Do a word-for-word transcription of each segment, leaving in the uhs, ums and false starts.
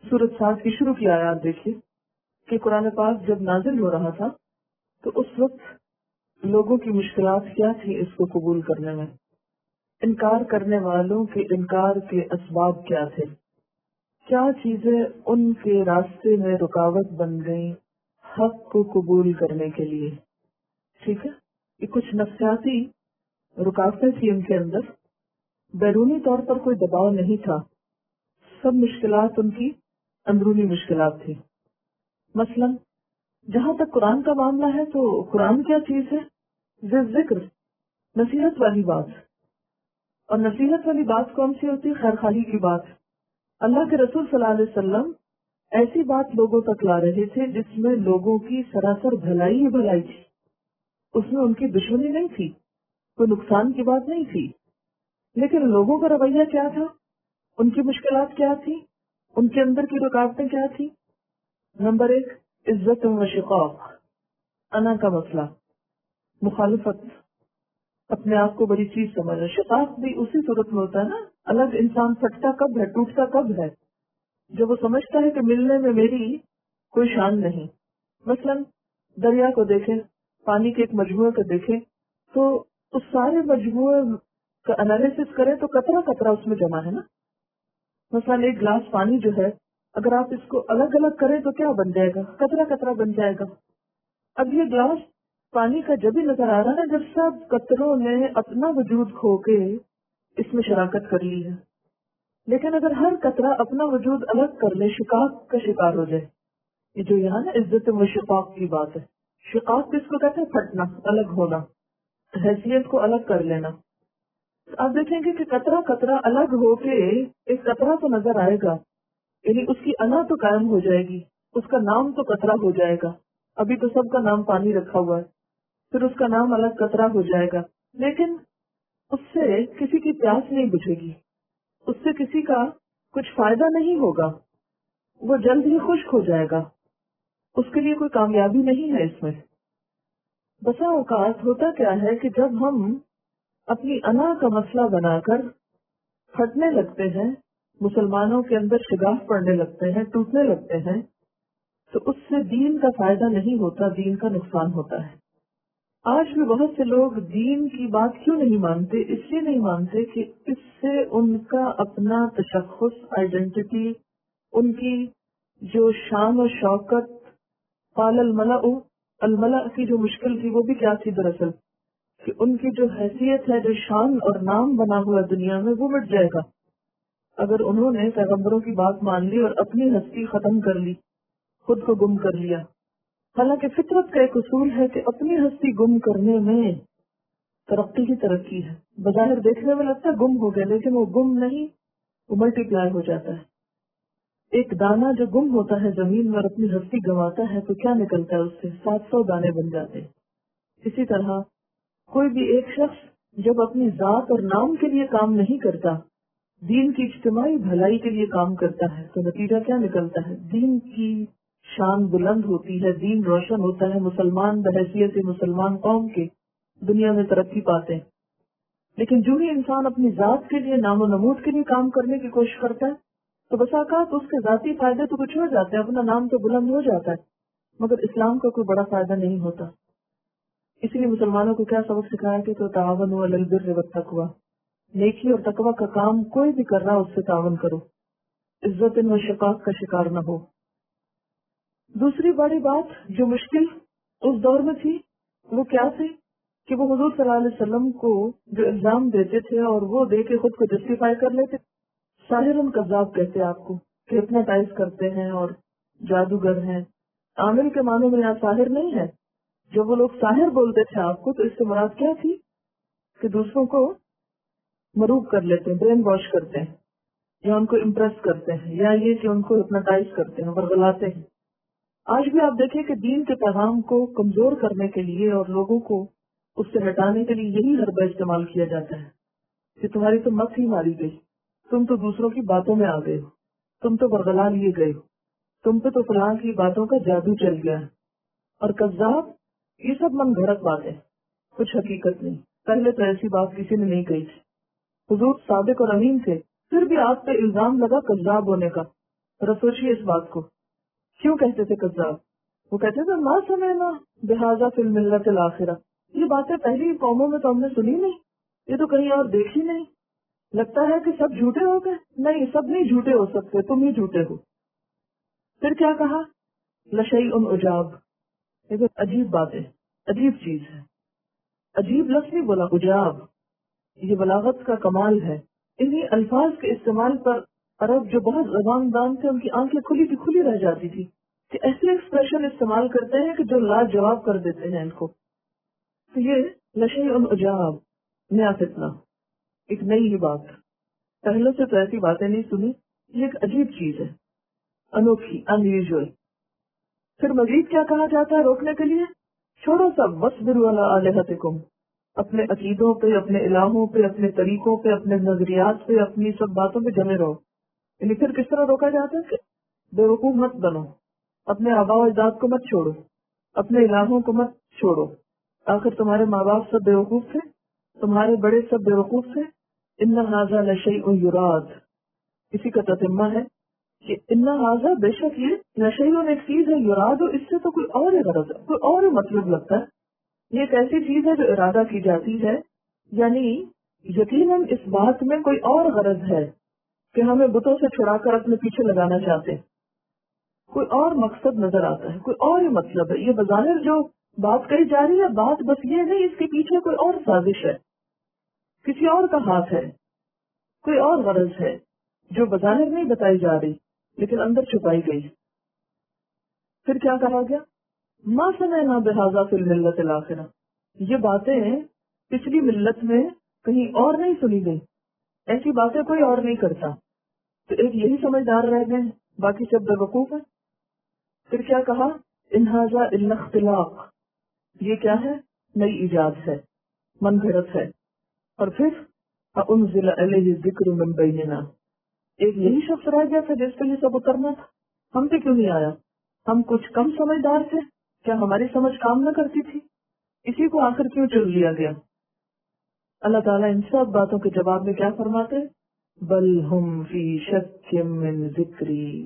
سورۃ صاد کی شروع کی آیات دیکھیے کہ قرآن پاک جب نازل ہو رہا تھا تو اس وقت لوگوں کی مشکلات کیا تھی اس کو قبول کرنے میں، انکار کرنے والوں کے انکار کے اسباب کیا تھے، کیا چیزیں ان کے راستے میں رکاوٹ بن گئیں حق کو قبول کرنے کے لیے. ٹھیک ہے، یہ کچھ نفسیاتی رکاوٹیں تھی ان کے اندر، بیرونی طور پر کوئی دباؤ نہیں تھا، سب مشکلات ان کی اندرونی مشکلات تھی. مثلا جہاں تک قرآن کا معاملہ ہے تو قرآن کیا چیز ہے؟ ذکر، نصیحت والی بات. اور نصیحت والی بات کون سی ہوتی ہے؟ خیر خواہی کی بات. اللہ کے رسول صلی اللہ علیہ وسلم ایسی بات لوگوں تک لا رہے تھے جس میں لوگوں کی سراسر بھلائی ہی بھلائی تھی، اس میں ان کی دشمنی نہیں تھی، کوئی نقصان کی بات نہیں تھی. لیکن لوگوں کا رویہ کیا تھا، ان کی مشکلات کیا تھی، ان کے اندر کی رکاوٹیں کیا تھی؟ نمبر ایک، عزت و شقاق، انا کا مسئلہ، مخالفت، اپنے آپ کو بڑی چیز سمجھنا. شقاق بھی اسی صورت میں ہوتا ہے نا، الگ انسان پھٹتا کب ہے، ٹوٹتا کب ہے، جب وہ سمجھتا ہے کہ ملنے میں میری کوئی شان نہیں. مثلا دریا کو دیکھیں، پانی کے ایک مجموعے کو دیکھیں تو اس سارے مجموعے کا انالیسس کریں تو قطرہ قطرہ اس میں جمع ہے نا. مثلا ایک گلاس پانی جو ہے اگر آپ اس کو الگ الگ کریں تو کیا بن جائے گا؟ قطرہ قطرہ بن جائے گا. اب یہ گلاس پانی کا جب ہی نظر آ رہا ہے جب سب قطروں نے اپنا وجود کھو کے اس میں شراکت کر لی ہے. لیکن اگر ہر قطرہ اپنا وجود الگ کر لے، شقاق کا شکار ہو جائے. یہ جو یہاں نا عزت و شقاق کی بات ہے، شقاق کس کو کہتے ہیں؟ پھٹنا، الگ ہونا، حیثیت کو الگ کر لینا. آپ دیکھیں گے کہ قطرہ قطرہ الگ ہو کے ایک قطرہ تو نظر آئے گا، یعنی اس کی انا تو قائم ہو جائے گی، اس کا نام تو قطرہ ہو جائے گا. ابھی تو سب کا نام پانی رکھا ہوا ہے، پھر اس کا نام الگ قطرہ ہو جائے گا. لیکن اس سے کسی کی پیاس نہیں بجھے گی، اس سے کسی کا کچھ فائدہ نہیں ہوگا، وہ جلد ہی خشک ہو جائے گا، اس کے لیے کوئی کامیابی نہیں ہے اس میں. بسا اوقات ہوتا کیا ہے کہ جب ہم اپنی انا کا مسئلہ بنا کر پھٹنے لگتے ہیں، مسلمانوں کے اندر شگاف پڑنے لگتے ہیں، ٹوٹنے لگتے ہیں، تو اس سے دین کا فائدہ نہیں ہوتا، دین کا نقصان ہوتا ہے. آج بھی بہت سے لوگ دین کی بات کیوں نہیں مانتے؟ اس لیے نہیں مانتے کہ اس سے ان کا اپنا تشخص، آئیڈینٹی، ان کی جو شان و شوکت، قال الملأ، الملأ کی جو مشکل تھی وہ بھی کیا تھی دراصل، کہ ان کی جو حیثیت ہے، جو شان اور نام بنا ہوا دنیا میں، وہ مٹ جائے گا اگر انہوں نے پیغمبروں کی بات مان لی اور اپنی ہستی ختم کر لی، خود کو گم کر لیا. حالانکہ فطرت کا ایک اصول ہے کہ اپنی ہستی گم کرنے میں ترقی کی ترقی ہے. بظاہر دیکھنے میں لگتا ہے گم ہو گیا، لیکن وہ گم نہیں، وہ ملٹی پلائی ہو جاتا ہے. ایک دانہ جو گم ہوتا ہے زمین میں اور اپنی ہستی گنواتا ہے تو کیا نکلتا ہے؟ اس سے سات سو دانے بن جاتے ہیں. اسی طرح کوئی بھی ایک شخص جب اپنی ذات اور نام کے لیے کام نہیں کرتا، دین کی اجتماعی بھلائی کے لیے کام کرتا ہے، تو نتیجہ کیا نکلتا ہے؟ دین کی شان بلند ہوتی ہے، دین روشن ہوتا ہے، مسلمان بحیثیت مسلمان قوم کے دنیا میں ترقی پاتے ہیں. لیکن جو ہی انسان اپنی ذات کے لیے، نام و نمود کے لیے کام کرنے کی کوشش کرتا ہے تو بسا اوقات اس کے ذاتی فائدے تو کچھ ہو جاتے ہیں، اپنا نام تو بلند ہو جاتا ہے، مگر اسلام کا کوئی بڑا فائدہ نہیں ہوتا. اس لیے مسلمانوں کو کیا سبق سکھایا کہ تو تعاونوا علی البر والتقوی، نیکی اور تقوی کا کام کوئی بھی کر رہا اس سے تعاون کرو، عزت و شقاق کا شکار نہ ہو. دوسری بڑی بات جو مشکل اس دور میں تھی وہ کیا تھی کہ وہ حضور صلی اللہ علیہ وسلم کو جو الزام دیتے تھے اور وہ دے کے خود کو جسٹیفائی کر لیتے. ساحر کذاب کہتے آپ کو، کہ ہپنوٹائز کرتے ہیں اور جادوگر ہیں. عامل کے معنوں میں یہاں ساحر نہیں ہے. جو وہ لوگ ساحر بولتے تھے آپ کو تو اس سے مراد کیا تھی کہ دوسروں کو مروب کر لیتے ہیں، برین واش کرتے ہیں، یا ان کو امپریس کرتے ہیں، یا یہ کہ ان کو ہپنوٹائز کرتے ہیں، ورغلاتے ہیں. آج بھی آپ دیکھیں کہ دین کے پیغام کو کمزور کرنے کے لیے اور لوگوں کو اس سے ہٹانے کے لیے یہی حربہ استعمال کیا جاتا ہے کہ تمہاری تو مت ہی ماری گئی، تم تو دوسروں کی باتوں میں آ گئے ہو، تم تو ورغلا لیے گئے ہو، تم پہ تو فلاں کی باتوں کا جادو چل گیا ہے. اور کذاب یہ سب من گھڑت باتیں، کچھ حقیقت نہیں. پہلے تو ایسی بات کسی نے نہیں کہی تھی. حضور صادق اور امین تھے، پھر بھی آپ پہ الزام لگا کذاب ہونے کا. اور سوچیے اس بات کو، کیوں کہتے تھے کذاب؟ وہ کہتے تھے ما سمعنا بہذا فی الملۃ الآخرہ، یہ باتیں پہلی قوموں میں تو ہم نے سنی نہیں، یہ تو کہیں اور دیکھی نہیں، لگتا ہے کہ سب جھوٹے ہو گئے۔ نہیں، سب نہیں جھوٹے ہو سکتے، تم ہی جھوٹے ہو۔ پھر کیا کہا؟ لشیء عجاب، یہ تو عجیب بات ہے، عجیب چیز ہے۔ عجیب لفظ نہیں بولا، عجاب، یہ بلاغت کا کمال ہے۔ انہی الفاظ کے استعمال پر عرب جو بہت زبان دان تھے، ان کی آنکھیں کھلی کی کھلی رہ جاتی تھی کہ ایسے ایکسپریشن استعمال کرتے ہیں کہ جو لاجواب کر دیتے ہیں ان کو۔ تو یہ لشیء عجاب، نیا فتنہ، ایک نئی ہی بات، پہلے سے تو ایسی باتیں نہیں سنی، یہ ایک عجیب چیز ہے، انوکھی، ان یوزول۔ پھر مزید کیا کہا جاتا ہے روکنے کے لیے؟ چھوڑو سب، وَاصْبِرُوا عَلَىٰ آلِهَتِكُمْ، اپنے عقیدوں پہ، اپنے الہوں پہ، اپنے طریقوں پہ، اپنے نظریات پہ، اپنی سب باتوں پہ جمے رہو۔ یعنی پھر کس طرح روکا جاتا ہے کہ بیوقوف مت بنو، اپنے آباء و اجداد کو مت چھوڑو، اپنے الہوں کو مت چھوڑو۔ آخر تمہارے ماں باپ سب بیوقوف تھے، تمہارے بڑے سب بیوقوف تھے۔ ان ھذا لشیء یراد، اسی کا تتمہ ہے کہ ان ھذا، بے شک یہ، لشیء ایک چیز ہے، یراد، اس سے تو کوئی اور ہی غرض ہے، کوئی اور ہی مطلب لگتا ہے۔ یہ ایک ایسی چیز ہے جو ارادہ کی جاتی ہے، یعنی یقیناً اس بات میں کوئی اور غرض ہے کہ ہمیں بتوں سے چھڑا کر اپنے پیچھے لگانا چاہتے ہیں، کوئی اور مقصد نظر آتا ہے، کوئی اور ہی مطلب ہے۔ یہ بظاہر جو بات کہی جا رہی ہے، بات بس یہ نہیں، اس کے پیچھے کوئی اور سازش ہے، کسی اور کا ہاتھ ہے، کوئی اور غرض ہے جو بظاہر نہیں بتائی جا رہی لیکن اندر چھپائی گئی۔ پھر کیا کہا گیا؟ ما سمعنا بہذا فی الملۃ الآخرہ، یہ باتیں پچھلی ملت میں کہیں اور نہیں سنی گئی، ایسی باتیں کوئی اور نہیں کرتا۔ تو ایک یہی سمجھدار رہ گئے، باقی سب بیوقوف ہیں۔ پھر کیا کہا؟ ان ھذا الا اختلاق، یہ کیا ہے؟ نئی ایجاد ہے، من گھڑت ہے۔ اور پھر انزل علیہ الذکر من بیننا، ایک یہی شخص رہ گیا تھا جس پہ یہ سب اترنا تھا، ہم پہ کیوں نہیں آیا؟ ہم کچھ کم سمجھدار تھے کیا؟ ہماری سمجھ کام نہ کرتی تھی؟ اسی کو آخر کیوں چن لیا گیا؟ اللہ تعالیٰ ان سب باتوں کے جواب میں کیا فرماتے؟ بل ہم فی شک من ذکری،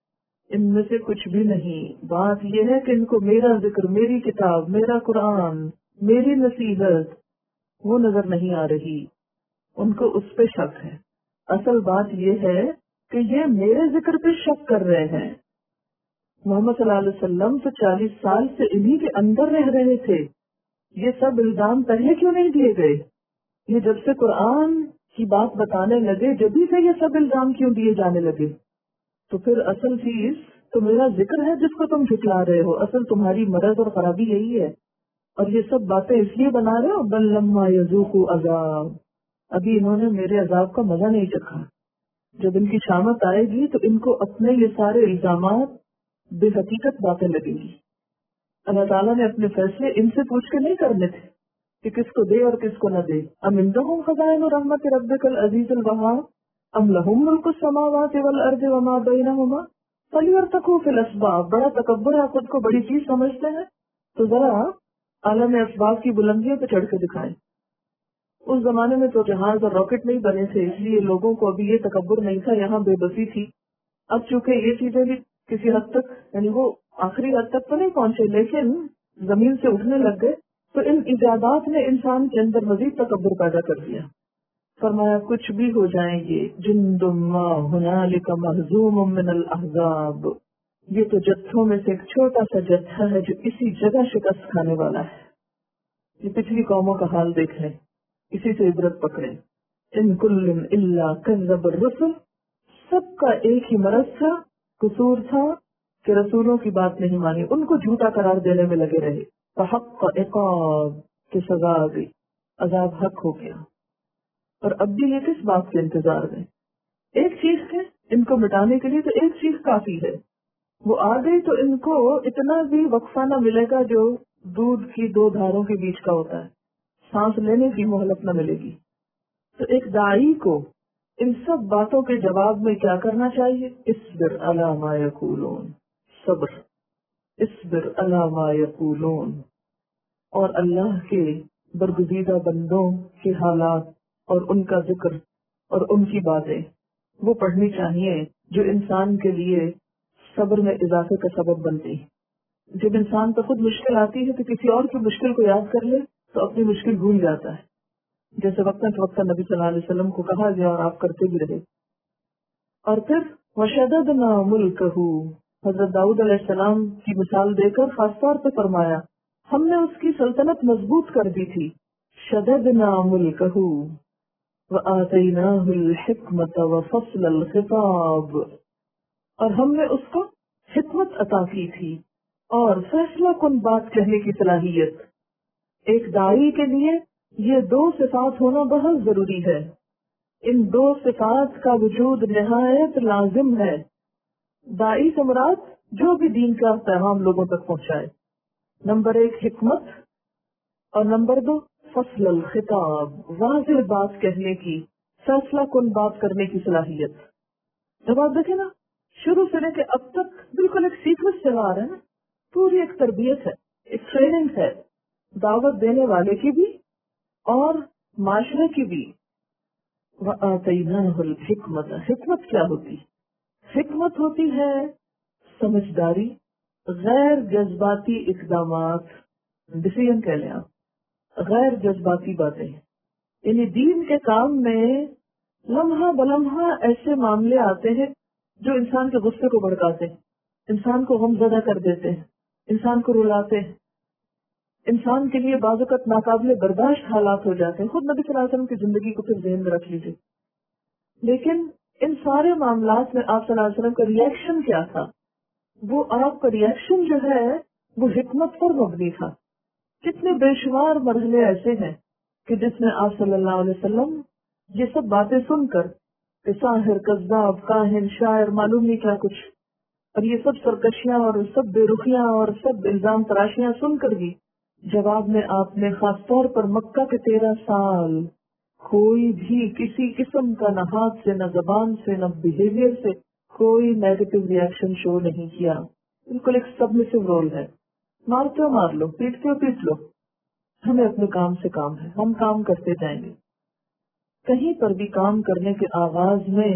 ان میں سے کچھ بھی نہیں، بات یہ ہے کہ ان کو میرا ذکر، میری کتاب، میرا قرآن، میری نصیحت وہ نظر نہیں آ رہی، ان کو اس پہ شک ہے۔ اصل بات یہ ہے کہ یہ میرے ذکر پہ شک کر رہے ہیں۔ محمد صلی اللہ علیہ وسلم تو چالیس سال سے انہی کے اندر رہ رہے تھے، یہ سب الزام پہلے کیوں نہیں دیے گئے؟ یہ جب سے قرآن کی بات بتانے لگے، جبھی سے یہ سب الزام کیوں دیے جانے لگے؟ تو پھر اصل چیز تو میرا ذکر ہے جس کو تم جھٹلا رہے ہو، اصل تمہاری مرض اور خرابی یہی ہے، اور یہ سب باتیں اس لیے بنا رہے ہو۔ بل لما یذوقوا عذاب، ابھی انہوں نے میرے عذاب کا مزہ نہیں چکھا، جب ان کی شامت آئے گی تو ان کو اپنے یہ سارے الزامات بے حقیقت باتیں لگیں گی۔ اللہ تعالیٰ نے اپنے فیصلے ان سے پوچھ کے نہیں کرنے تھے کہ کس کو دے اور کس کو نہ دے۔ ام عندہم خزائن رحمت ربک العزیز الوہاب ام لہم ملک السماوات والارض وما بینہما فلیرتقوا فی الاسباب۔ بڑا تکبر ہے، خود کو بڑی چیز سمجھتے ہیں، تو ذرا عالم اسباب کی بلندیوں پہ چڑھ کے دکھائیں۔ اس زمانے میں تو جہاز اور راکٹ نہیں بنے تھے، اس لیے لوگوں کو ابھی یہ تکبر نہیں تھا، یہاں بے بسی تھی۔ اب چونکہ یہ چیزیں بھی کسی حد تک، یعنی وہ آخری حد تک تو نہیں پہنچے لیکن زمین سے اٹھنے لگ گئے، تو ان ایجادات نے انسان کے اندر مزید تکبر پیدا کر دیا۔ فرمایا کچھ بھی ہو جائیں گے، جند ما ہنالک مہزوم من الاحزاب، یہ تو جتھوں میں سے ایک چھوٹا سا جتھا ہے جو اسی جگہ شکست کھانے والا ہے۔ یہ پچھلی قوموں کا حال دیکھ لیں، اسی سے عبرت پکڑے۔ ان کل الا کذب الرسل، سب کا ایک ہی مرض تھا، قصور تھا کہ رسولوں کی بات نہیں مانی، ان کو جھوٹا قرار دینے میں لگے رہے۔ فحق عقاب، کی سزا آ گئی، عذاب حق ہو گیا۔ اور اب بھی یہ کس بات کے انتظار میں؟ ایک چیز ہے ان کو مٹانے کے لیے، تو ایک چیز کافی ہے، وہ آ گئی تو ان کو اتنا بھی وقفہ نہ ملے گا جو دودھ کی دو دھاروں کے بیچ کا ہوتا ہے، سانس لینے کی مہلت نہ ملے گی۔ تو ایک داعی کو ان سب باتوں کے جواب میں کیا کرنا چاہیے؟ اصبر علی ما یقولون، صبر، اصبر علی ما یقولون، اور اللہ کے برگزیدہ بندوں کے حالات اور ان کا ذکر اور ان کی باتیں وہ پڑھنی چاہیے جو انسان کے لیے صبر میں اضافے کا سبب بنتی ہے۔ جب انسان پر خود مشکل آتی ہے تو کسی اور کی مشکل کو یاد کر لے تو اپنی مشکل بھول جاتا ہے، جیسے وقتاً فوقتاً نبی صلی اللہ علیہ وسلم کو کہا گیا اور آپ کرتے بھی رہے۔ اور پھر وَشَدَدْنَا مُلْكَهُ، حضرت داؤد علیہ السلام کی مثال دے کر خاص طور پہ فرمایا ہم نے اس کی سلطنت مضبوط کر دی تھی۔ شَدَدْنَا مُلْكَهُ وَآتَيْنَاهُ الْحِكْمَةَ وَفَصْلَ الْخِطَابِ، اور ہم نے اس کو حکمت عطا کی تھی اور فیصلہ کن بات کہنے کی صلاحیت۔ ایک داعی کے لیے یہ دو صفات ہونا بہت ضروری ہے، ان دو صفات کا وجود نہایت لازم ہے۔ داعی سے مراد جو بھی دین کا پیغام لوگوں تک پہنچائے، نمبر ایک حکمت، اور نمبر دو فصل الخطاب، واضح بات کہنے کی، فیصلہ کن بات کرنے کی صلاحیت۔ جب آپ دیکھیں نا شروع سے لے کے اب تک بالکل ایک سیکوینس چلا آ رہا ہے نا، پوری ایک تربیت ہے، ایک ٹریننگ ہے، دعوت دینے والے کی بھی اور معاشرے کی بھی۔ وَآتَيْنَاهُ الْحِكْمَةَ، حکمت کیا ہوتی؟ حکمت ہوتی ہے سمجھداری، غیر جذباتی اقدامات، ڈسیزن کہہ لیں آپ، غیر جذباتی باتیں، یعنی دین کے کام میں لمحہ بلمحہ ایسے معاملے آتے ہیں جو انسان کے غصے کو بھڑکاتے ہیں، انسان کو غم زدہ کر دیتے ہیں، انسان کو رلاتے ہیں، انسان کے لیے بعض اوقات ناقابل برداشت حالات ہو جاتے ہیں۔ خود نبی صلی اللہ علیہ وسلم کی زندگی کو پھر ذہن میں رکھ لیجیے، لیکن ان سارے معاملات میں آپ صلی اللہ علیہ وسلم کا ریئیکشن کیا تھا؟ وہ آپ کا ریئیکشن جو ہے وہ حکمت پر مبنی تھا۔ کتنے بے شمار مرحلے ایسے ہیں کہ جس میں آپ صلی اللہ علیہ وسلم یہ سب باتیں سن کر کہ ساحر، کذاب، کاہن، شاعر، معلوم نہیں کیا کچھ، اور یہ سب سرکشیاں اور سب بے رخیاں اور سب الزام تراشیاں سن کر بھی جواب میں آپ نے خاص طور پر مکہ کے تیرہ سال کوئی بھی کسی قسم کا نہ ہاتھ سے، نہ زبان سے، نہ بیہیویئر سے کوئی نیگیٹو ریئیکشن شو نہیں کیا۔ بالکل ایک سبمسو رول ہے، مارتے ہو مار لو، پیٹتے ہو پیٹ لو، ہمیں اپنے کام سے کام ہے، ہم کام کرتے جائیں گے۔ کہیں پر بھی کام کرنے کے آغاز میں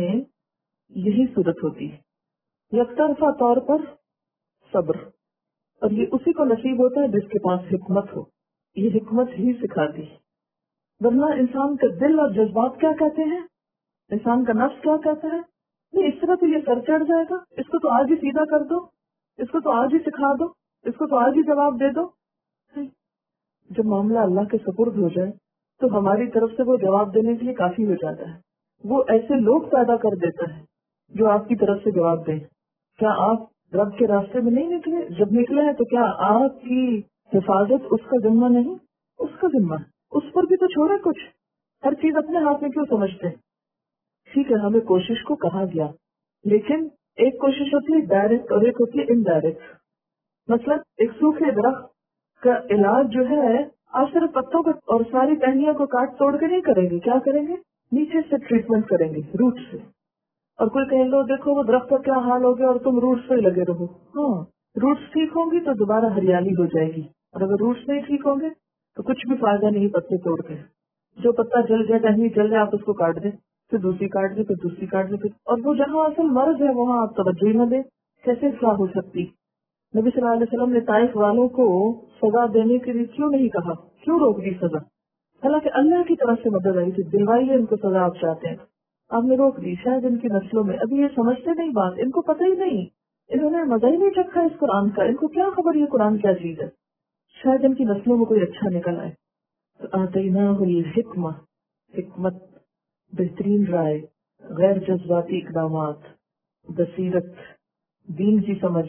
یہی صورت ہوتی ہے، یک طرفہ طور پر صبر، اور یہ اسی کو نصیب ہوتا ہے جس کے پاس حکمت ہو، یہ حکمت ہی سکھاتی ہے۔ ورنہ انسان کا دل اور جذبات کیا کہتے ہیں، انسان کا نفس کیا کہتا ہے، نہیں اس طرح تو یہ سر چڑھ جائے گا، اس کو تو آج ہی سیدھا کر دو، اس کو تو آج ہی سکھا دو، اس کو تو آج ہی جواب دے دو۔ جب معاملہ اللہ کے سپرد ہو جائے تو ہماری طرف سے وہ جواب دینے کے لیے کافی ہو جاتا ہے، وہ ایسے لوگ پیدا کر دیتا ہے جو آپ کی طرف سے جواب دیں۔ کیا آپ رب کے راستے میں نہیں نکلے؟ جب نکلے ہیں تو کیا آپ کی حفاظت اس کا ذمہ نہیں؟ اس کا ذمہ، اس پر بھی تو چھوڑے کچھ، ہر چیز اپنے ہاتھ میں کیوں سمجھتے ہیں؟ ٹھیک ہے ہمیں کوشش کو کہا گیا، لیکن ایک کوشش ہوتی ہے ڈائریکٹ اور ایک ہوتی ہے انڈائریکٹ۔ مثلا ایک سوکھے درخت کا علاج جو ہے آپ صرف پتوں کو اور ساری ٹہنیوں کو کاٹ توڑ کے نہیں کریں گے، کیا کریں گے؟ نیچے سے ٹریٹمنٹ کریں گے، روٹ سے۔ اور کوئی کہیں لو دیکھو وہ درخت کا کیا حال ہو گیا اور تم روٹ سے ہی لگے رہو۔ ہاں روٹس ٹھیک ہوں گی تو دوبارہ ہریالی ہو جائے گی، اور اگر روٹس نہیں ٹھیک ہوں گے تو کچھ بھی فائدہ نہیں پتے توڑ کے۔ جو پتا جل جائے ٹہنی جل جائے آپ اس کو کاٹ دیں، پھر دوسری کاٹ دیں، پھر دوسری کاٹ دیں، اور وہ جہاں اصل مرض ہے وہاں آپ توجہ ہی نہ دیں، کیسے اصلاح ہو سکتی؟ نبی صلی اللہ علیہ وسلم نے طائف والوں کو سزا دینے کے لیے کیوں نہیں کہا، کیوں روک دی سزا؟ حالانکہ اللہ کی طرف سے مدد آئی تھی، دلوائیے ان کو سزا آپ چاہتے ہیں، آپ نے روک دی۔ شاید ان کی نسلوں میں ابھی یہ سمجھتے نہیں بات، ان کو پتہ ہی نہیں، انہوں نے مزہ ہی نہیں چکھا اس قرآن کا، ان کو کیا خبر یہ قرآن کیا چیز ہے، شاید ان کی نسلوں میں کوئی اچھا نکل آئے۔ تو آتیناہ الحکمہ، حکمت، بہترین رائے، غیر جذباتی اقدامات، بصیرت، دین کی سمجھ۔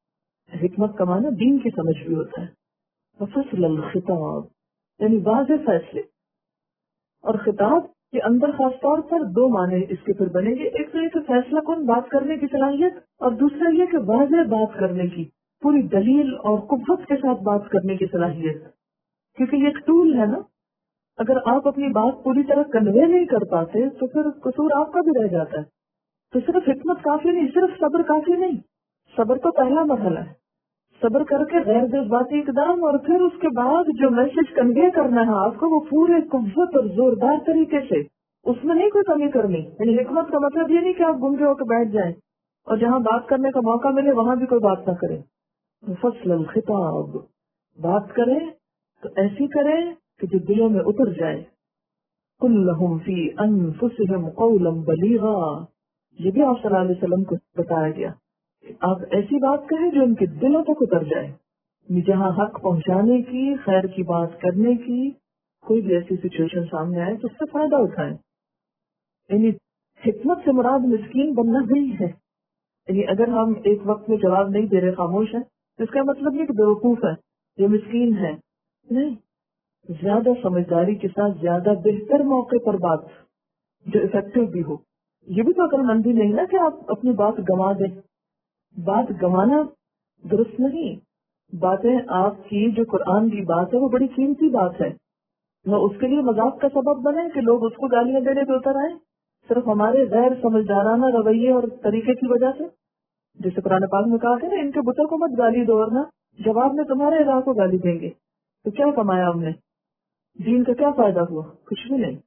حکمت کا معنی دین کی سمجھ بھی ہوتا ہے۔ فصل الخطاب یعنی واضح فیصلے، اور خطاب کے اندر خاص طور پر دو معنی اس کے پھر بنے گے، ایک تو یہ کہ فیصلہ کن بات کرنے کی صلاحیت، اور دوسرا یہ کہ واضح بات کرنے کی، پوری دلیل اور قوت کے ساتھ بات کرنے کی صلاحیت، کیونکہ یہ ایک ٹول ہے نا۔ اگر آپ اپنی بات پوری طرح کنوے نہیں کر پاتے تو پھر قصور آپ کا بھی رہ جاتا ہے۔ تو صرف حکمت کافی نہیں، صرف صبر کافی نہیں، صبر تو پہلا مرحلہ ہے، صبر کر کے غیر جذباتی اقدام، اور پھر اس کے بعد جو میسج کنوے کرنا ہے آپ کو وہ پورے قوت اور زوردار طریقے سے، اس میں نہیں کوئی کمی کرنی۔ یعنی حکمت کا مطلب یہ نہیں کہ آپ گنگے ہو کے بیٹھ جائیں اور جہاں بات کرنے کا موقع ملے وہاں بھی کوئی بات نہ کرے. فصل الخطاب، بات کرے تو ایسی کرے کہ جو دلوں میں اتر جائے. قل لهم في انفسهم قولا بلیغا، یہ بھی آپ صلی اللہ علیہ وسلم کو بتایا گیا. آپ ایسی بات کہیں جو ان کے دلوں تک اتر جائے. جہاں حق پہنچانے کی، خیر کی بات کرنے کی کوئی بھی ایسی سچویشن سامنے آئے تو اس سے فائدہ اٹھائیں. یعنی حکمت سے مراد مسکین بننا نہیں ہے. یعنی اگر ہم ایک وقت میں جواب نہیں دے رہے، خاموش ہے، تو اس کا مطلب نہیں کہ بیوقوف ہے، یہ مسکین ہے. نہیں، زیادہ سمجھداری کے ساتھ زیادہ بہتر موقع پر بات جو افیکٹو بھی ہو. یہ بھی تو عقل مندی نہیں نا کہ آپ اپنی بات گنوا دیں. بات گنوانا درست نہیں. باتیں آپ کی جو قرآن کی بات ہے وہ بڑی قیمتی بات ہے. وہ اس کے لیے مذاق کا سبب بنے کہ لوگ اس کو گالیاں دینے پہ اتر آئے صرف ہمارے غیر سمجھدارانہ رویے اور طریقے کی وجہ سے. جیسے قرآن پاک میں کہا کہ نا ان کے بتوں کو مت گالی دو ورنہ جواب میں تمہارے الہ کو گالی دیں گے. تو کیا کمایا ہم نے؟ دین کا کیا فائدہ ہوا؟ کچھ بھی نہیں.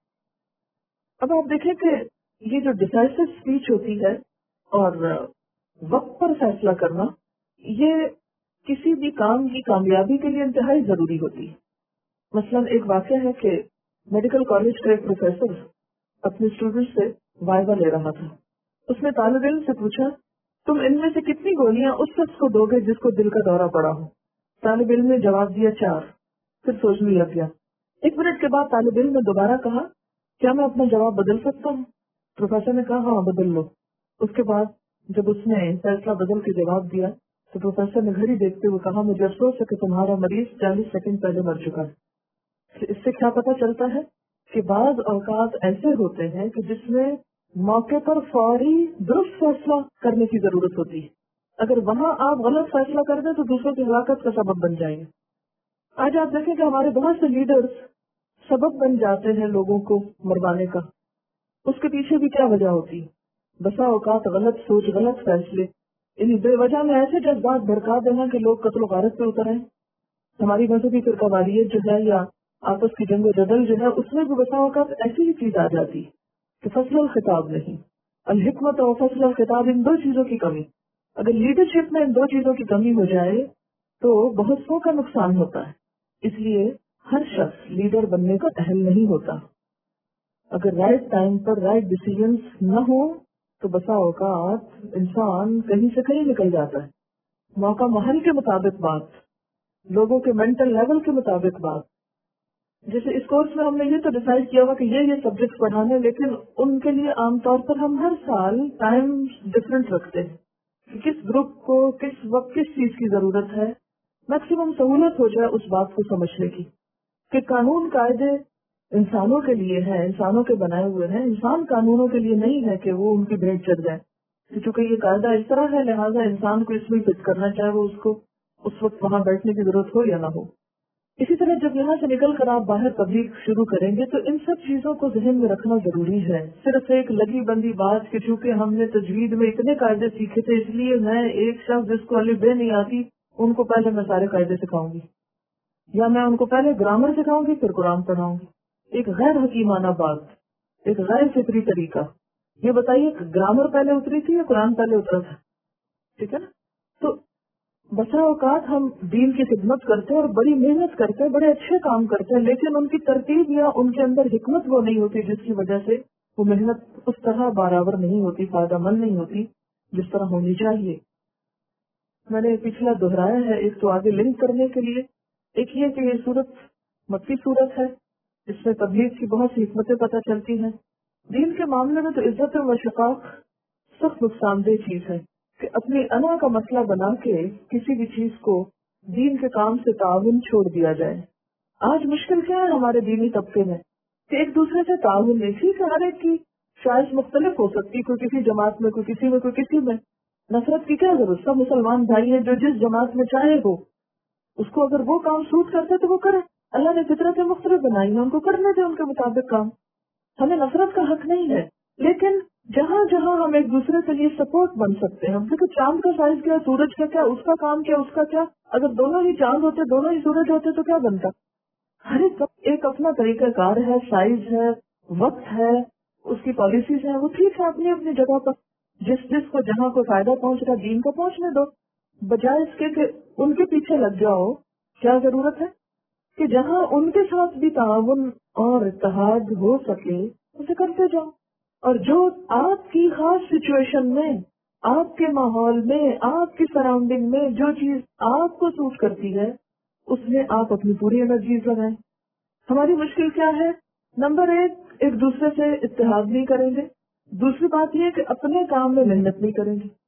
اب آپ دیکھیں کہ یہ جو ڈیسائسو اسپیچ ہوتی ہے اور وقت پر فیصلہ کرنا، یہ کسی بھی کام کی کامیابی کے لیے انتہائی ضروری ہوتی ہے. مثلاً ایک واقعہ ہے کہ میڈیکل کالج کا ایک پروفیسر اپنے اسٹوڈنٹ سے وائوا لے رہا تھا. اس نے طالب علم سے پوچھا تم ان میں سے کتنی گولیاں اس شخص کو دو گے جس کو دل کا دورہ پڑا ہو؟ طالب علم نے جواب دیا چار. پھر سوچنے لگ گیا. ایک منٹ کے بعد طالب علم نے دوبارہ کہا کیا میں اپنا جواب بدل سکتا ہوں؟ پروفیسر نے کہا ہاں بدل لو. اس کے بعد جب اس نے فیصلہ بدل کے جواب دیا تو پروفیسر نے گھڑی دیکھتے ہوئے کہا مجھے افسوس ہے کہ تمہارا مریض چالیس سیکنڈ پہلے مر چکا ہے. اس سے کیا پتہ چلتا ہے کہ بعض اوقات ایسے ہوتے ہیں کہ جس میں موقع پر فوری درست فیصلہ کرنے کی ضرورت ہوتی ہے. اگر وہاں آپ غلط فیصلہ کر دیں تو دوسروں کی ہلاکت کا سبب بن جائیں گے. آج آپ دیکھیں کہ ہمارے بہت سے لیڈرز سبب بن جاتے ہیں لوگوں کو مروانے کا. اس کے پیچھے بھی کیا وجہ ہوتی؟ بسا اوقات غلط سوچ، غلط فیصلے، یعنی بے وجہ میں ایسے جذبات بھڑکا دینا کہ لوگ قتل و غارت پہ اتر آئیں. ہماری مذہبی فرقہ واریت جو ہے یا آپس کی جنگ و جدل جو ہے اس میں بھی بسا اوقات ایسی ہی چیز آ جاتی کہ فصل الخطاب نہیں. الحکمت اور فصل الخطاب، ان دو چیزوں کی کمی. اگر لیڈرشپ میں ان دو چیزوں کی کمی ہو جائے تو بہت سو کا نقصان ہوتا ہے. اس لیے ہر شخص لیڈر بننے کا اہل نہیں ہوتا. اگر رائٹ ٹائم پر رائٹ ڈیسیژنز نہ ہو تو بسا اوقات انسان کہیں سے کہیں نکل جاتا ہے. موقع محل کے مطابق بات، لوگوں کے مینٹل لیول کے مطابق بات. جیسے اس کورس میں ہم نے یہ تو ڈیسائیڈ کیا ہوا کہ یہ یہ سبجیکٹ پڑھانے، لیکن ان کے لیے عام طور پر ہم ہر سال ٹائم ڈفرینٹ رکھتے ہیں کہ کس گروپ کو کس وقت کس چیز کی ضرورت ہے. میکسیمم سہولت ہو جائے اس بات کو سمجھنے کی کہ قانون قاعدے انسانوں کے لیے ہیں، انسانوں کے بنائے ہوئے ہیں. انسان قانونوں کے لیے نہیں ہے کہ وہ ان کی بھیٹ چڑھ جائے. کیونکہ یہ قاعدہ اس طرح ہے لہٰذا انسان کو اس میں فٹ کرنا چاہے وہ اس کو اس وقت وہاں بیٹھنے کی ضرورت ہو یا نہ ہو. اسی طرح جب یہاں سے نکل کر آپ باہر تبلیغ شروع کریں گے تو ان سب چیزوں کو ذہن میں رکھنا ضروری ہے. صرف ایک لگی بندی بات کہ چونکہ ہم نے تجوید میں اتنے قاعدے سیکھے تھے اس لیے میں ایک شخص جس کو الف بے نہیں آتی ان کو پہلے میں سارے قاعدے سکھاؤں گی، یا میں ان کو پہلے گرامر سکھاؤں گی پھر قرآن پڑھاؤں گی. ایک غیر حکیمانہ بات، ایک غیر فطری طریقہ. یہ بتائیے گرامر پہلے اتری تھی یا قرآن پہلے اترا تھا؟ ٹھیک ہے نا. تو بسا اوقات ہم دین کی خدمت کرتے ہیں اور بڑی محنت کرتے ہیں، بڑے اچھے کام کرتے ہیں، لیکن ان کی ترتیب یا ان کے اندر حکمت وہ نہیں ہوتی جس کی وجہ سے وہ محنت اس طرح برابر نہیں ہوتی، فائدہ مند نہیں ہوتی جس طرح ہونی چاہیے. میں نے پچھلا دہرایا ہے، ایک تو آگے لنک کرنے کے لیے، ایک یہ کہ یہ صورت مکی صورت ہے، اس میں تبلیغ کی بہت سی حکمتیں پتہ چلتی ہیں. دین کے معاملے میں تو عزت و شقاق سخت نقصان دہ چیز ہے کہ اپنی انا کا مسئلہ بنا کے کسی بھی چیز کو دین کے کام سے تعاون چھوڑ دیا جائے. آج مشکل کیا ہے ہمارے دینی طبقے میں کہ ایک دوسرے سے تعاون نہیں. ٹھیک ہے ہر ایک کی چوائس مختلف ہو سکتی، کوئی کسی جماعت میں، کوئی کسی میں، کوئی کسی میں. نفرت کی کیا ضرورت؟ سب مسلمان بھائی ہیں، جو جس جماعت میں چاہے ہو اس کو اگر وہ کام سوٹ کرتے تو وہ کرے. اللہ نے فطرتیں مختلف بنائی ہیں، ان کو کرنے دیں ان کے مطابق کام. ہمیں نفرت کا حق نہیں ہے، لیکن جہاں جہاں ہم ایک دوسرے کے لیے سپورٹ بن سکتے ہیں. دیکھو چاند کا سائز کیا، سورج کا کیا، اس کا کام کیا، اس کا کیا. اگر دونوں ہی چاند ہوتے، دونوں ہی سورج ہوتے تو کیا بنتا؟ ہر ایک ایک اپنا طریقہ کار ہے، سائز ہے، وقت ہے، اس کی پالیسیز ہیں، وہ ٹھیک ہے اپنی اپنی جگہ پر. جس جس کو جہاں کو فائدہ پہنچ رہا دین کو پہنچنے دو، بجائے اس کے کہ ان کے پیچھے لگ جاؤ۔ کیا ضرورت ہے کہ جہاں ان کے ساتھ بھی تعاون اور اتحاد ہو سکے اسے کرتے جاؤ، اور جو آپ کی خاص سچویشن میں، آپ کے ماحول میں، آپ کی سراؤنڈنگ میں جو چیز آپ کو سوٹ کرتی ہے اس میں آپ اپنی پوری انرجیز لگائیں۔ ہماری مشکل کیا ہے؟ نمبر ایک، ایک دوسرے سے اتحاد نہیں کریں گے۔ دوسری بات یہ کہ اپنے کام میں محنت نہیں کریں گے۔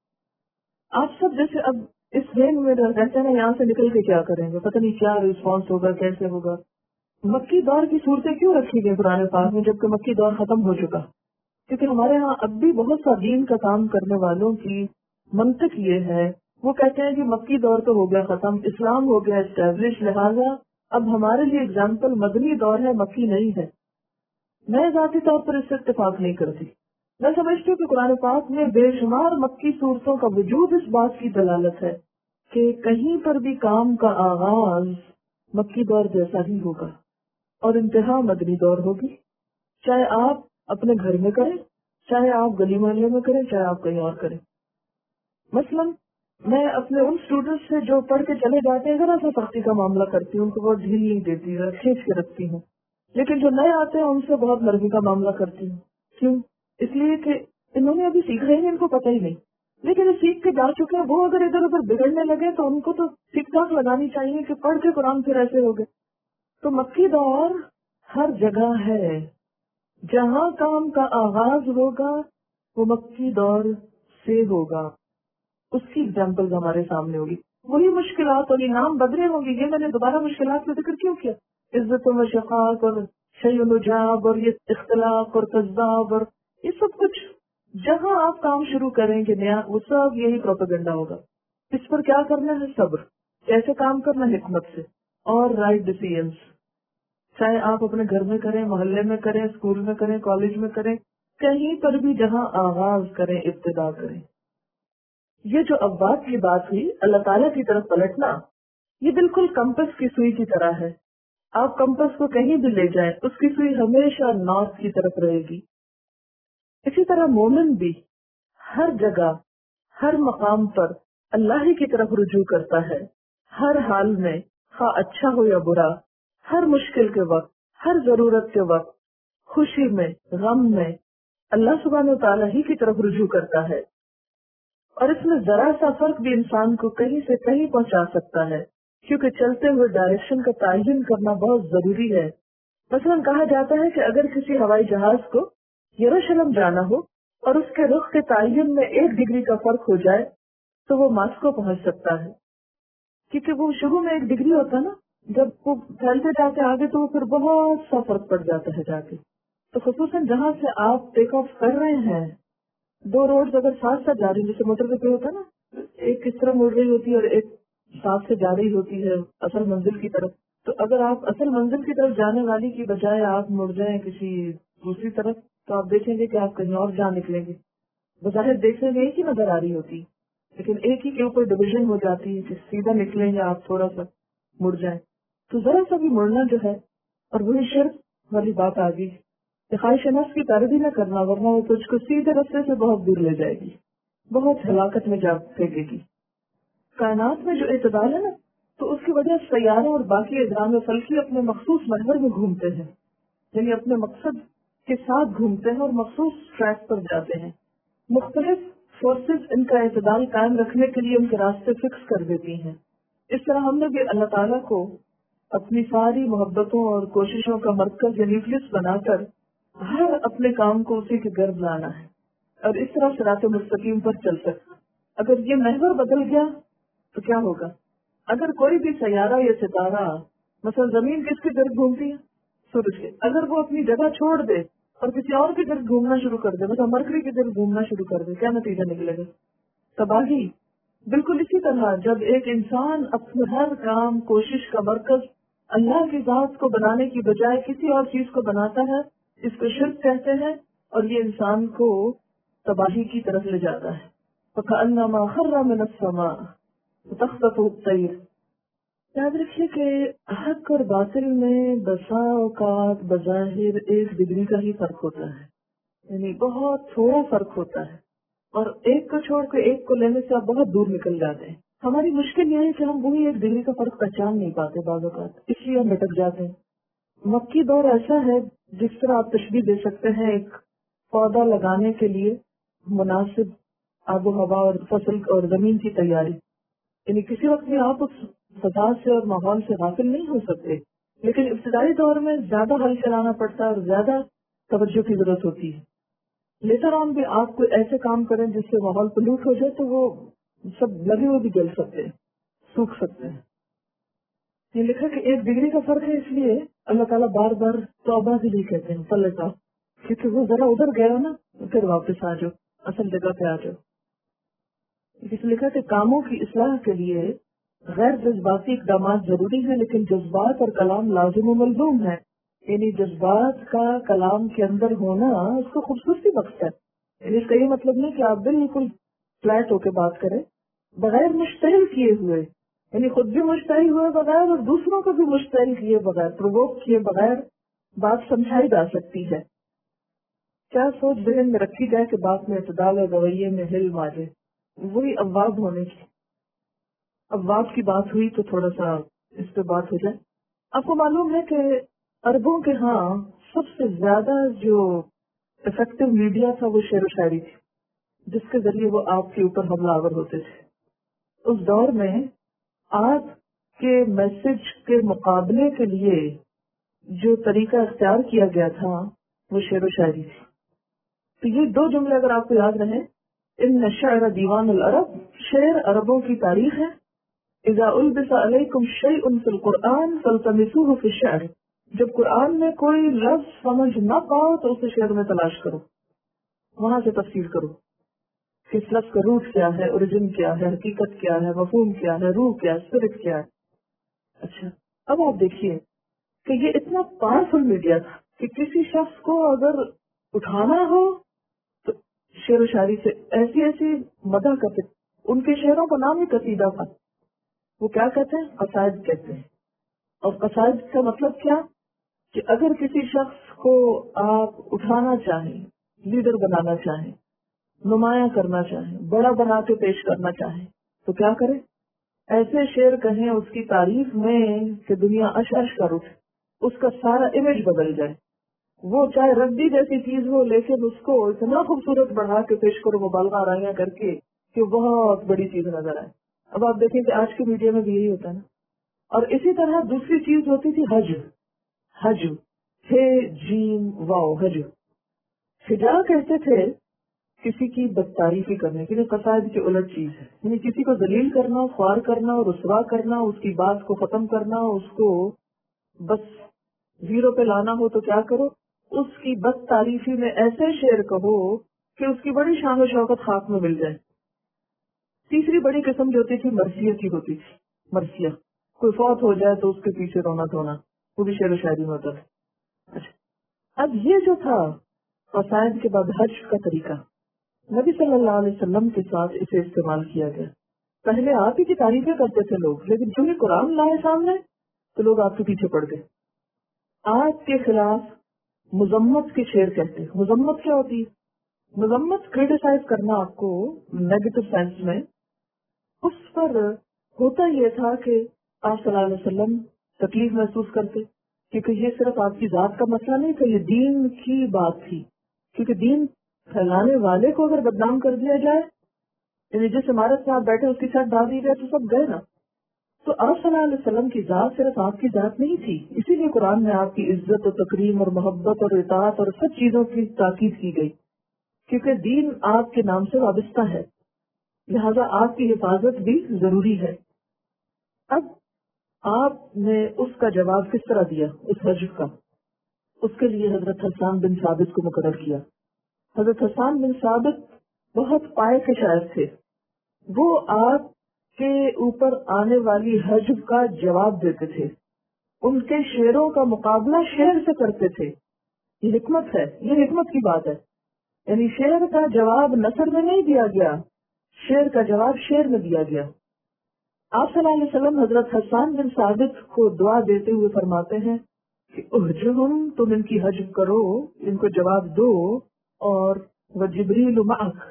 آپ سب جیسے اب اس رین میں رہتے ہیں، یہاں سے نکل کے کیا کریں گے، پتہ نہیں کیا ریسپانس ہوگا، کیسے ہوگا۔ مکی دور کی صورتیں کیوں رکھی گئی قرآن پاک میں جبکہ مکی دور ختم ہو چکا؟ کیونکہ ہمارے ہاں اب بھی بہت سا دین کا کام کرنے والوں کی منطق یہ ہے، وہ کہتے ہیں کہ مکی دور تو ہو گیا ختم، اسلام ہو گیا اسٹیبلش، لہٰذا اب ہمارے لیے اگزامپل مدنی دور ہے، مکی نہیں ہے۔ میں ذاتی طور پر اس سے اتفاق نہیں کرتی۔ میں سمجھتی ہوں کہ قرآن پاک میں بے شمار مکی صورتوں کا وجود اس بات کی دلالت ہے کہ کہیں پر بھی کام کا آغاز مکی دور جیسا ہی ہوگا اور انتہا مدنی دور ہوگی، چاہے آپ اپنے گھر میں کریں، چاہے آپ گلی محلے میں کریں، چاہے آپ کہیں اور کریں۔ مثلاً میں اپنے ان اسٹوڈنٹس سے جو پڑھ کے چلے جاتے ہیں ذرا سا سختی کا معاملہ کرتی ہوں، ان کو بہت ڈھیل نہیں دیتی، کھینچ کے رکھتی ہوں، لیکن جو نئے آتے ہیں ان سے بہت نرمی کا معاملہ کرتی ہوں۔ کیوں؟ اس لیے کہ انہوں نے ابھی سیکھا ہی نہیں، ان کو پتہ ہی نہیں، لیکن یہ سیکھ کے جا چکے ہیں، وہ اگر ادھر ادھر بگڑنے لگے تو ان کو تو ٹھیک ٹھاک لگانی چاہیے کہ پڑھ کے قرآن پھر ایسے ہو گئے۔ تو مکی دور ہر جگہ ہے، جہاں کام کا آغاز ہوگا وہ مکی دور سے ہوگا، اس کی ایگزامپل ہمارے سامنے ہوگی، وہی مشکلات ہوگی، نام بدلے ہوں گے۔ یہ میں نے دوبارہ مشکلات کا ذکر کیوں کیا؟ عزت و مشقات اور شیء نجاب اور یہ اختلاف اور تضاد اور یہ سب کچھ جہاں آپ کام شروع کریں گے نیا، وہ سب یہی پروپیگنڈا ہوگا۔ اس پر کیا کرنا ہے؟ صبر۔ کیسے کام کرنا؟ حکمت سے اور رائٹ ڈیسیژنز، چاہے آپ اپنے گھر میں کریں، محلے میں کریں، اسکول میں کریں، کالج میں کریں، کہیں پر بھی جہاں آغاز کریں، ابتدا کریں۔ یہ جو اب بات کی بات ہوئی اللہ تعالیٰ کی طرف پلٹنا، یہ بالکل کمپس کی سوئی کی طرح ہے۔ آپ کمپس کو کہیں بھی لے جائیں اس کی سوئی ہمیشہ نارتھ کی طرف رہے گی۔ اسی طرح مومن بھی ہر جگہ، ہر مقام پر اللہ ہی کی طرف رجوع کرتا ہے، ہر حال میں، خواہ اچھا ہو یا برا، ہر مشکل کے وقت، ہر ضرورت کے وقت، خوشی میں، غم میں، اللہ سبحانہ وتعالیٰ ہی کی طرف رجوع کرتا ہے۔ اور اس میں ذرا سا فرق بھی انسان کو کہیں سے کہیں پہنچا سکتا ہے، کیونکہ چلتے ہوئے ڈائریکشن کا تعین کرنا بہت ضروری ہے۔ مثلاً کہا جاتا ہے کہ اگر کسی ہوائی جہاز کو یروشلم جانا ہو اور اس کے رخ کے تعین میں ایک ڈگری کا فرق ہو جائے تو وہ ماسکو پہنچ سکتا ہے، کیونکہ وہ شروع میں ایک ڈگری ہوتا ہے نا، جب وہ پھیلتے جاتے آگے تو وہ پھر بہت سا فرق پڑ جاتا ہے جا کے۔ تو خصوصاً جہاں سے آپ ٹیک آف کر رہے ہیں، دو روڈ اگر ساتھ ساتھ جا رہی ہیں، جیسے موٹر وے پہ ہوتا ہے نا، ایک کس طرح مڑ رہی ہوتی ہے اور ایک ساتھ سے جا رہی ہوتی ہے اصل منزل کی طرف، تو اگر آپ اصل منزل کی طرف جانے والی کی بجائے آپ مڑ جائیں کسی دوسری طرف تو آپ دیکھیں گے کہ آپ کہیں اور جا نکلیں گے۔ بظاہر دیکھنے میں ایک ہی نظر آ رہی ہوتی، لیکن ایک ہی کے اوپر ڈویژن ہو جاتی ہے کہ سیدھا نکلیں یا آپ تھوڑا سا مڑ جائیں۔ تو ذرا سا بھی مڑنا جو ہے، اور وہی شرک والی بات آ گئی کہ خواہش نفس کی پیروی نہ کرنا، ورنہ وہ تجھ کو سیدھے رستے سے بہت دور لے جائے گی، بہت ہلاکت میں جا پھینکے گی۔ کائنات میں جو اعتدال ہے نا، تو اس کی وجہ سیاروں اور باقی اجرام فلکی اپنے مخصوص محور میں گھومتے ہیں، یعنی اپنے مقصد کے ساتھ گھومتے ہیں اور مخصوص ٹریک پر جاتے ہیں۔ مختلف فورسز ان کا اعتدال قائم رکھنے کے لیے ان کے راستے فکس کر دیتی ہیں۔ اس طرح ہم نے بھی اللہ تعالیٰ کو اپنی ساری محبتوں اور کوششوں کا مرکز یا نیوکلس بنا کر ہر اپنے کام کو اسی کے گرد لانا ہے، اور اس طرح صراط مستقیم پر چل سکتا۔ اگر یہ محور بدل گیا تو کیا ہوگا؟ اگر کوئی بھی سیارہ یا ستارہ، مثلا زمین کس کے گرد گھومتی ہے؟ سورج کے، اگر وہ اپنی جگہ چھوڑ دے اور کسی اور کے گرد گھومنا شروع کر دے، مثلا مرکری کے گرد گھومنا شروع کر دے، کیا نتیجہ نکلے گا؟ تباہی۔ بالکل اسی طرح جب ایک انسان اپنے ہر کام، کوشش کا مرکز اللہ کی ذات کو بنانے کی بجائے کسی اور چیز کو بناتا ہے، اس کو شرک کہتے ہیں، اور یہ انسان کو تباہی کی طرف لے جاتا ہے۔ فَكَأَنَّمَا خَرَّ مِنَ السَّمَاءِ وَتَخْطَفُهُ الطَّيْرُ۔ یاد رکھیے کہ حق اور باطل میں بسا اوقات بظاہر ایک ڈگری کا ہی فرق ہوتا ہے، یعنی بہت تھوڑا فرق ہوتا ہے، اور ایک کو چھوڑ کے ایک کو لینے سے آپ بہت دور نکل جاتے ہیں. ہماری مشکل یہ ہے کہ ہم وہی ایک ڈگری کا فرق پہچان نہیں پاتے بعض اوقات، اس لیے ہم بھٹک جاتے ہیں. مکی دور ایسا ہے جس طرح آپ تشبیہ دے سکتے ہیں ایک پودا لگانے کے لیے مناسب آب و ہوا اور فصل اور زمین کی تیاری. یعنی کسی وقت بھی آپ اس فضا سے اور ماحول سے غافل نہیں ہو سکتے، لیکن ابتدائی دور میں زیادہ ہل چلانا پڑتا ہے اور زیادہ توجہ کی ضرورت ہوتی ہے. لیٹر آن بھی آپ کو ایسے کام کریں جس سے ماحول پلوٹ ہو جائے تو وہ سب لگے ہوئے بھی جل سکتے ہیں، سوکھ سکتے ہیں. یہ لکھا کہ ایک ڈگری کا فرق ہے، اس لیے اللہ تعالیٰ بار بار توبہ بھی نہیں کہتے ہیں پلٹا، کیونکہ وہ ذرا ادھر گیا نا پھر واپس آ جاؤ، اصل جگہ پہ آ جاؤ. اس لکھا کہ کاموں کی اصلاح کے لیے غیر جذباتی اقدامات ضروری ہیں، لیکن جذبات اور کلام لازم و ملزوم ہے. یعنی جذبات کا کلام کے اندر ہونا اس کو خوبصورتی بخشتا ہے. یعنی اس کا یہ مطلب نہیں کہ آپ بالکل فلیٹ ہو کے بات کریں، بغیر مشتعل کیے ہوئے، یعنی خود بھی مشتعل ہوئے بغیر اور دوسروں کو بھی مشتعل کیے بغیر، پرووک کیے بغیر بات سمجھائی جا سکتی ہے. کیا سوچ ذہن میں رکھی جائے کہ بات میں اعتدال اور رویے میں حلم آ جائے. وہی اواب ہونے کی، اواب کی بات ہوئی تو تھوڑا سا اس پہ بات ہو جائے. آپ کو معلوم ہے کہ عربوں کے ہاں سب سے زیادہ جو افیکٹو میڈیا تھا وہ شعر و شاعری تھی، جس کے ذریعے وہ آپ کے اوپر حملہ آور ہوتے تھے. اس دور میں آپ کے میسج کے مقابلے کے لیے جو طریقہ اختیار کیا گیا تھا وہ شعر و شاعری تھی. تو یہ دو جملے اگر آپ کو یاد رہیں، ان الشعر دیوان العرب، شعر عربوں کی تاریخ ہے. اذا البس علیکم شیء فی القرآن فالتمسوہ فی الشعر، جب قرآن میں کوئی لفظ سمجھ نہ پاؤ تو اسے شعر میں تلاش کرو، وہاں سے تفسیر کرو کہ اس لفظ کا روٹ کیا ہے، اوریجن کیا ہے، حقیقت کیا ہے، مفہوم کیا ہے، روح کیا ہے، اسپرٹ کیا ہے. اچھا اب آپ دیکھیے کہ یہ اتنا پاورفل میڈیا تھا کہ کسی شخص کو اگر اٹھانا ہو تو شعر و شاعری سے ایسی ایسی مدح کرتے. ان کے شعروں کا نام ہی قصیدہ تھا. وہ کیا کہتے ہیں؟ قصائد کہتے ہیں. اور قصائد کا مطلب کیا کہ اگر کسی شخص کو آپ اٹھانا چاہیں، لیڈر بنانا چاہیں، نمایاں کرنا چاہیں، بڑا بنا کے پیش کرنا چاہیں تو کیا کریں؟ ایسے شعر کہیں اس کی تعریف میں کہ دنیا اش اش کر اٹھے، اس کا سارا امیج بدل جائے. وہ چاہے ردی جیسی چیز ہو لیکن اس کو اتنا خوبصورت بڑھا کے پیش کرو مبالغہ آرائیاں کر کے کہ بہت بڑی چیز نظر آئے. اب آپ دیکھیں کہ آج کی میڈیا میں بھی یہی ہوتا ہے نا. اور اسی طرح دوسری چیز ہوتی تھی حج. حج ہے جیم واؤ حج. حجا کہتے تھے کسی کی بدتعریفی کرنے کے لیے، قصائد کی الٹ چیز ہے. یعنی کسی کو ذلیل کرنا، خوار کرنا، رسوا کرنا، اس کی بات کو ختم کرنا، اس کو بس زیرو پہ لانا ہو تو کیا کرو؟ اس کی بد تعریفی میں ایسے شعر کہو کہ اس کی بڑی شان و شوکت خاک میں مل جائے. تیسری بڑی قسم جو ہوتی تھی مرثیہ کی ہوتی تھی. مرثیہ کوئی فوت ہو جائے تو اس کے پیچھے رونا دھونا، وہ بھی شعر و شاعری میں ہوتا تھا. اچھا اب یہ جو تھا قصائد کے بعد حج کا طریقہ، نبی صلی اللہ علیہ وسلم کے ساتھ اسے استعمال کیا گیا. پہلے آپ ہی کی تعریفیں کرتے تھے لوگ، لیکن چونکہ قرآن لائے سامنے تو لوگ آپ کے پیچھے پڑ گئے. آپ کے خلاف مذمت کے شعر کہتے ہیں. مذمت کیا ہوتی ہے؟ مذمت کریٹیسائز کرنا آپ کو نیگیٹو سینس میں. اس پر ہوتا یہ تھا کہ آپ صلی اللہ علیہ وسلم تکلیف محسوس کرتے، کیونکہ یہ صرف آپ کی ذات کا مسئلہ نہیں تھا، یہ دین کی بات تھی. کیونکہ دین پھیلانے والے کو اگر بدنام کر دیا جائے، یعنی جس عمارت میں آپ بیٹھے اس کی چھت ڈال دی جائے تو سب گئے نا. تو آپ صلی اللہ علیہ وسلم کی ذات صرف آپ کی ذات نہیں تھی. اسی لیے قرآن میں آپ کی عزت و تکریم اور محبت اور اطاعت اور سب چیزوں کی تاکید کی گئی، کیونکہ دین آپ کے نام سے وابستہ ہے، لہذا آپ کی حفاظت بھی ضروری ہے. اب آپ نے اس کا جواب کس طرح دیا اس حج کا؟ اس کے لیے حضرت حسان بن ثابت کو مقرر کیا. حضرت حسان بن ثابت بہت پائے کے شاعر تھے. وہ آپ کے اوپر آنے والی حج کا جواب دیتے تھے. ان کے شعروں کا مقابلہ شعر سے کرتے تھے. یہ حکمت ہے، یہ حکمت کی بات ہے. یعنی شعر کا جواب نثر میں نہیں دیا گیا، شعر کا جواب شعر میں دیا گیا. آپ صلی اللہ علیہ وسلم حضرت حسان بن ثابت کو دعا دیتے ہوئے فرماتے ہیں کہ احجہم، تم ان کی حج کرو، ان کو جواب دو، اور وجبریل معک،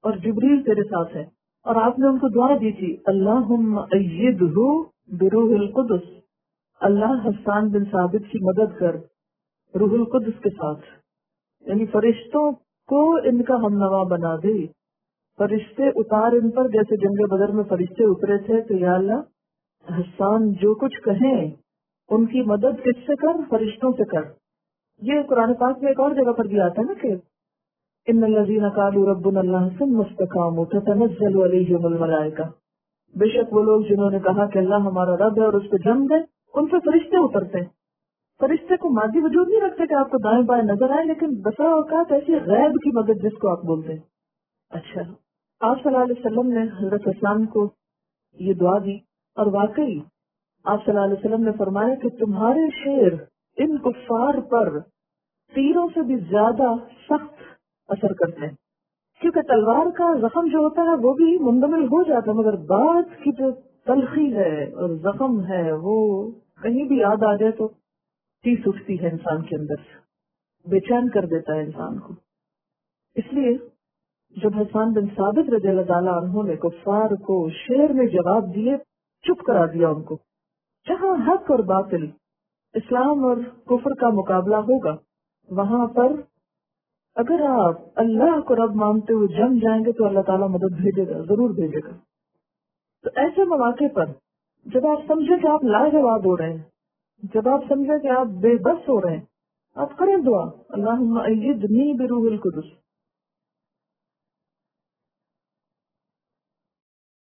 اور جبریل تیرے ساتھ ہے. اور آپ نے ان کو دعا دی تھی اللہم ایدہ بروح القدس، اللہ حسان بن ثابت کی مدد کر روح القدس کے ساتھ، یعنی فرشتوں کو ان کا ہم نوا بنا دے. فرشتے اتار ان پر جیسے جنگ بدر میں فرشتے اترے تھے. تو یا اللہ حسان جو کچھ کہیں ان کی مدد کس سے کر؟ فرشتوں سے کر. یہ قرآن پاک میں ایک اور جگہ پر بھی آتا ہے نا کہ ان الذین قالوا ربنا اللہ ثم استقاموا تتنزل علیہم الملائکہ، بے شک وہ لوگ جنہوں نے کہا کہ اللہ ہمارا رب ہے اور اس پہ جم گئے، ان سے فرشتے اترتے ہیں. فرشتے کو مادی وجود نہیں رکھتے کہ آپ کو دائیں بائیں نظر آئے، لیکن بسا اوقات ایسی غیب کی مدد جس کو آپ بولتے ہیں. اچھا، آپ صلی اللہ علیہ وسلم نے حضرت اسلام کو یہ دعا دی، اور واقعی آپ صلی اللہ علیہ وسلم نے فرمایا کہ تمہارے شیر ان کفار پر تیروں سے بھی زیادہ سخت اثر کرتے ہیں، کیونکہ تلوار کا زخم جو ہوتا ہے وہ بھی مندمل ہو جاتا ہے، مگر بات کی جو تلخی ہے اور زخم ہے وہ کہیں بھی یاد آ جائے تو چیز اٹھتی ہے انسان کے اندر سے، بے چین کر دیتا ہے انسان کو. اس لیے جب حسان بن ثابت رضی اللہ تعالیٰ عنہ نے کفار کو شعر میں جواب دیے، چپ کرا دیا ان کو. جہاں حق اور باطل، اسلام اور کفر کا مقابلہ ہوگا، وہاں پر اگر آپ اللہ کو رب مانتے ہوئے جم جائیں گے تو اللہ تعالیٰ مدد بھیجے گا، ضرور بھیجے گا. تو ایسے مواقع پر جب آپ سمجھیں کہ آپ لاجواب ہو رہے ہیں، جب آپ سمجھیں کہ آپ بے بس ہو رہے ہیں، آپ کریں دعا اللہم ایدنی بروح القدس،